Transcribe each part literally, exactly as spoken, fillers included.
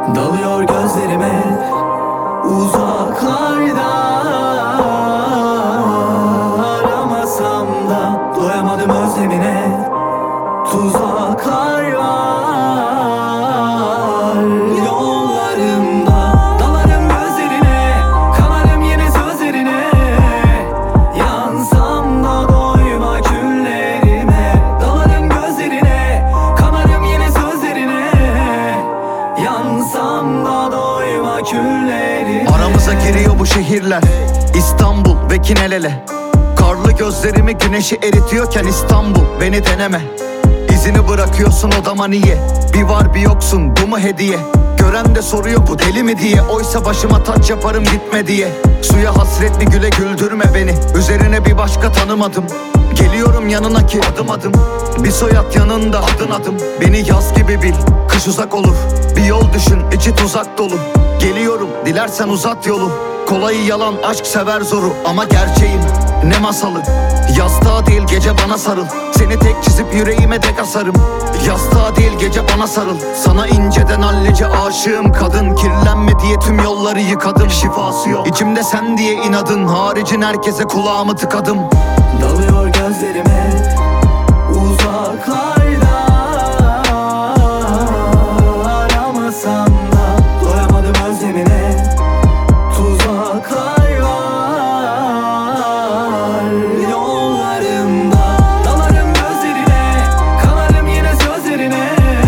Dalıyor gözlerime uzaklarda, aramasam da doyamadım özlemine. Tuzaklar var yollarımda. Dalarım gözlerine, kanarım yine sözlerine. Yansam da doyma küllerime. Dalarım gözlerine, kanarım yine sözlerine. Yansam da doyma küllerime. Aramıza giriyor bu şehirler, İstanbul ve Kinelele. Karlı gözlerimi güneşi eritiyorken İstanbul, beni deneme. İzini bırakıyorsun odama niye? Bir var bir yoksun, bu mu hediye? Gören de soruyor bu deli mi diye. Oysa başıma taç yaparım gitme diye. Suya hasretli güle güldürme beni. Üzerine bir başka tanımadım. Geliyorum yanına ki adım adım. Bir soyad yanında adın adım. Beni yaz gibi bil, kış uzak olur. Bir yol düşün, içi tuzak dolu. Geliyorum, dilersen uzat yolu. Kolayı yalan, aşk sever zoru. Ama gerçeğim ne masalı. Yastığa değil gece bana sarıl. Seni tek çizip yüreğime dek asarım. Yastığa değil gece bana sarıl. Sana inceden hallice aşığım kadın. Kirlenme diye tüm yolları yıkadım. Şifası yok içimde sen diye inadın. Haricin herkese kulağımı tıkadım. Dalıyor gözlerime uzaklarda, aramasam da doyamadım özlemine. Tuzaklar var yollarımda. Dalarım gözlerine, kanarım yine sözlerine.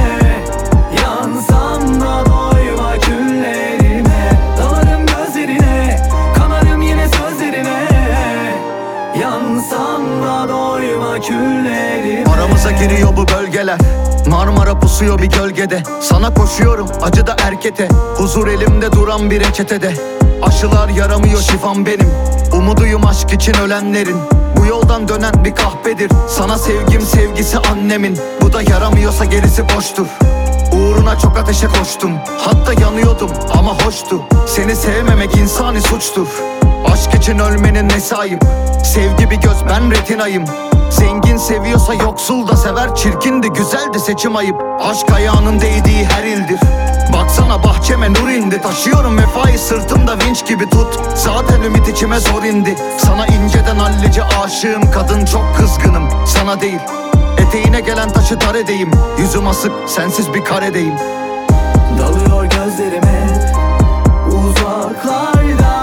Yansam da doyma küllerime. Dalarım gözlerine, kanarım yine sözlerine. Yansam da doyma küllerime. Aramıza giriyor bu bölgeler, Marmara pusuyor bir gölgede. Sana koşuyorum acıda erkete. Huzur elimde duran bir reçetede. Aşılar yaramıyor şifam benim. Umuduyum aşk için ölenlerin. Bu yoldan dönen bir kahpedir. Sana sevgim sevgisi annemin. Bu da yaramıyorsa gerisi boştur. Uğruna çok ateşe koştum. Hatta yanıyordum ama hoştu. Seni sevmemek insani suçtur. Aşk için ölmenin nesi ayıp? Sevgi bir göz, ben retinayım. Zengin seviyorsa yoksul da sever. Çirkin de güzel de seçim ayıp. Aşk ayağının değdiği her ildir. Baksana bahçeme nur indi. Taşıyorum vefayı sırtımda vinç gibi tut. Zaten ümit içime zor indi. Sana inceden hallice aşığım kadın. Çok kızgınım sana değil. Eteğine gelen taşı dar edeyim. Yüzüm asık sensiz bir karedeyim. Dalıyor gözlerime uzaklarda,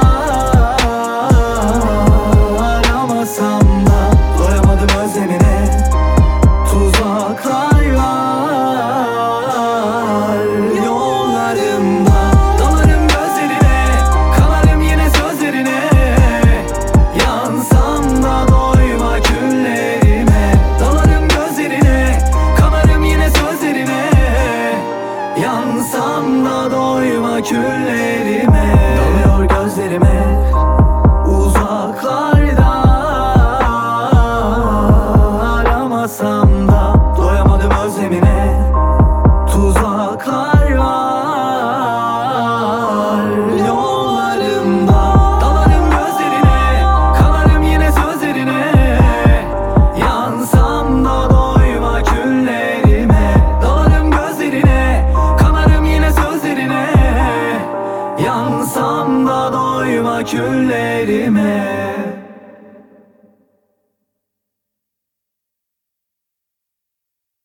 aramasam da doyamadım özlemine. Tuzaklar var yollarımda. Dalarım gözlerine, kanarım yine sözlerine. Yansam da doyma küllerime. Dalarım gözlerine, kanarım yine sözlerine. Yansam da doyma küllerime.